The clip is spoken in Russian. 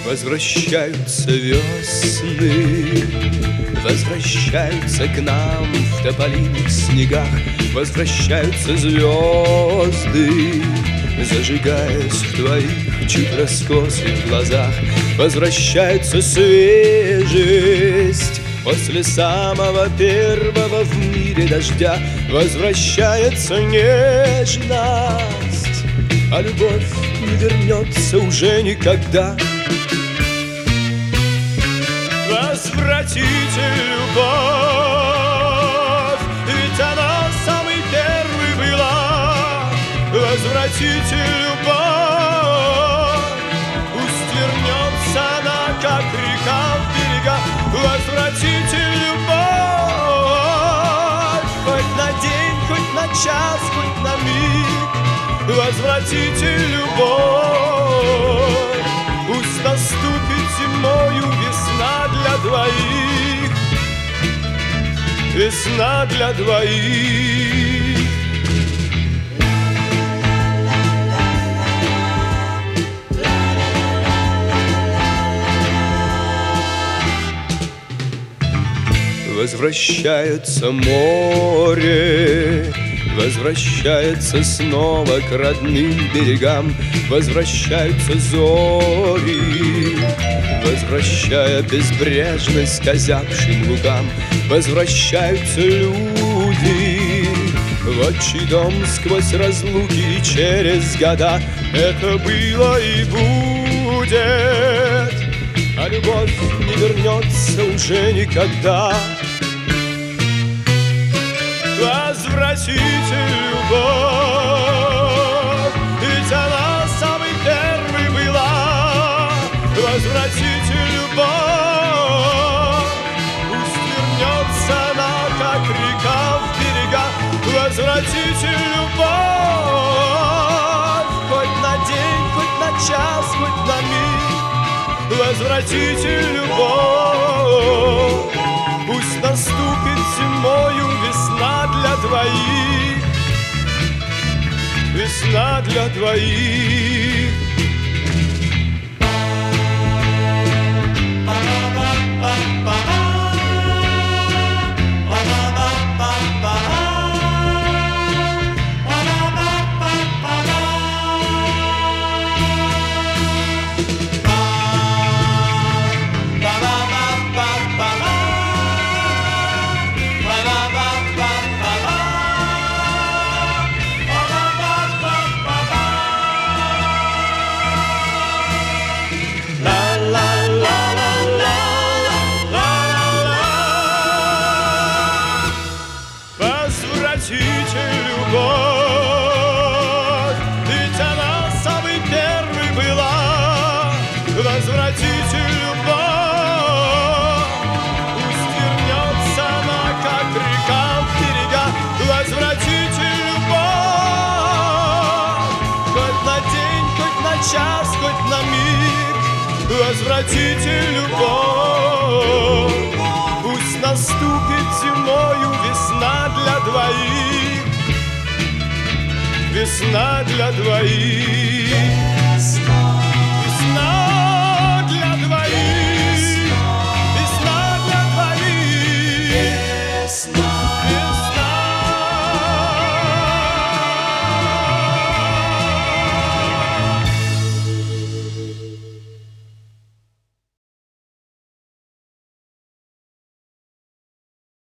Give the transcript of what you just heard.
Возвращаются весны, возвращаются к нам в тополиных снегах, возвращаются звезды, зажигаясь в твоих чуть раскосых глазах. Возвращается свежесть после самого первого в мире дождя. Возвращается нежность, а любовь не вернется уже никогда. Возвратите любовь, ведь она самой первой была. Возвратите любовь, пусть вернется она, как река в берега. Возвратите любовь, хоть на день, хоть на час, хоть на миг. Возвратите любовь, пусть наступит зимою весна для двоих, весна для двоих. Возвращается море, возвращается снова к родным берегам. Возвращаются зори, возвращая безбрежность к озябшим лугам. Возвращаются люди в отчий дом сквозь разлуки и через года. Это было и будет, а любовь не вернется уже никогда. Возвратите любовь, ведь она самой первой была. Возвратите любовь, пусть вернется она, как река в берега. Возвратите любовь, хоть на день, хоть на час, хоть на миг. Возвратите любовь, пусть наступит зимою весна для двоих, весна для двоих. Возвратите любовь, ведь она самой первой была. Возвратите любовь, пусть вернется она, как река в берега. Возвратите любовь, хоть на день, хоть на час, хоть на миг. Возвратите любовь, пусть наступит зимою весна для двоих, весна для двоих.